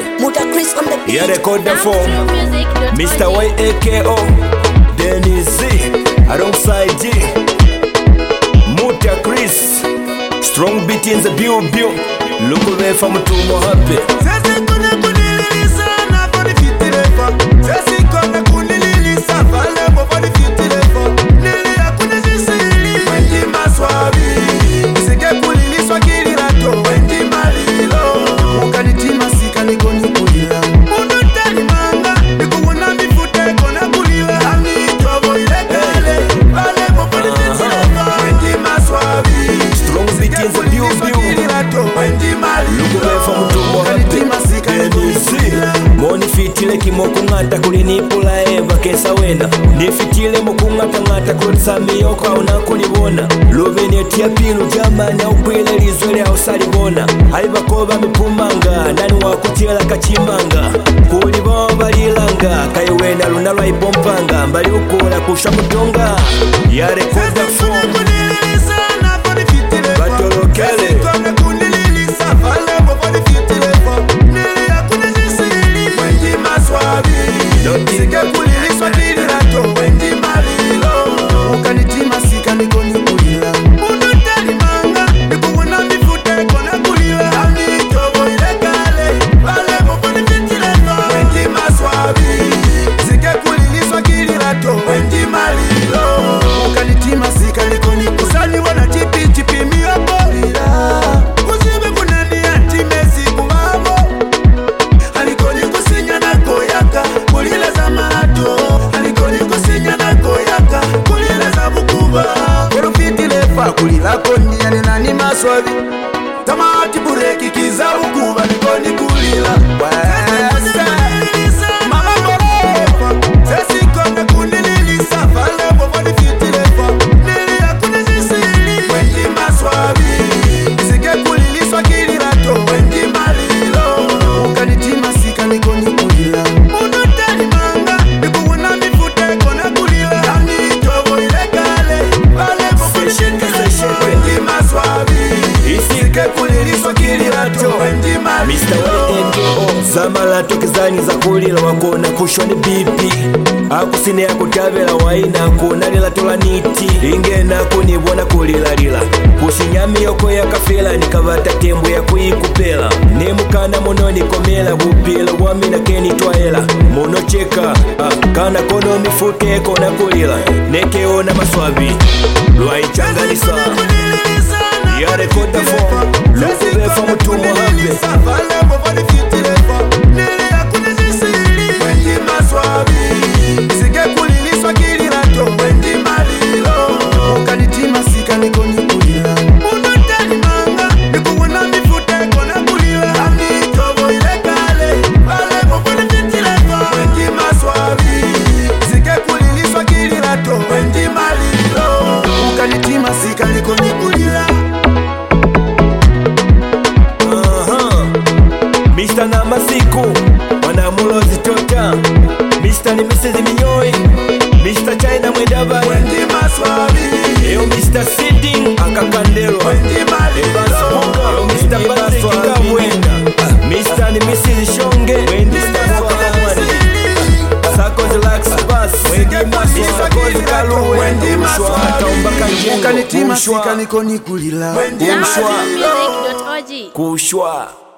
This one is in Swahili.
Muta Chris on the beat. Yeah, record the phone. Mr. YAKO Denny Z alongside G Muta Chris. Strong beat in the view. Look away from Tumo happy. Moni fitile kimokungata kulinipula eva kesa wena nifitile mukungata kulisamiyoko aunakulibona luvenetia pilu jamani aukwile lizwele ausalibona aibakoba mipumanga nani wakutila kachimanga kuliboba lilanga kaiwena lunalwa ipompanga mbali ukula kusha mutonga yare koda phone batolokele kulila koni yane nani maswavi tamati bureki kiza ukuba nikoni kulila mama borofa sesi kone kunililisa fale mbovani fitilefa nili ya kunizisili wendi maswavi sike kuliliswa kilirato wendi malilo ukanitima sika nikoni kulila unutani manga nikuuna mifute kona kulila yani tobo ilegale vale mbovani Mr. YAKO zamalato kizani za kulila wakona kushwa ni bipi akusine ya kutavela waina kunalila tola niti ingena kunibona kulilalila kushinyami yoko ya kafela nikavata tembo ya kuikupela nemukana mono nikomela bupila wamina keni twaela mono cheka kana kono mifuke kona kulila nekeona maswabi lwaichanganisa ya record the phone look away from Tumo happy Mr. na masiku wanamulo zitota Mr. ni Mrs. Minyoi Mr. China mwedaba wendi maswabi Eo Mr. Sitting akakandelo Evans Munga Eo Mr. Patrick Kamwenda Mr. ni Mrs. Shonge wendi maswabi Sakozi Lax Bass wendi maswabi Sakozi Kalu wendi maswabi Ataumbaka njengo ukanitima sika nikoni kulila Kushwa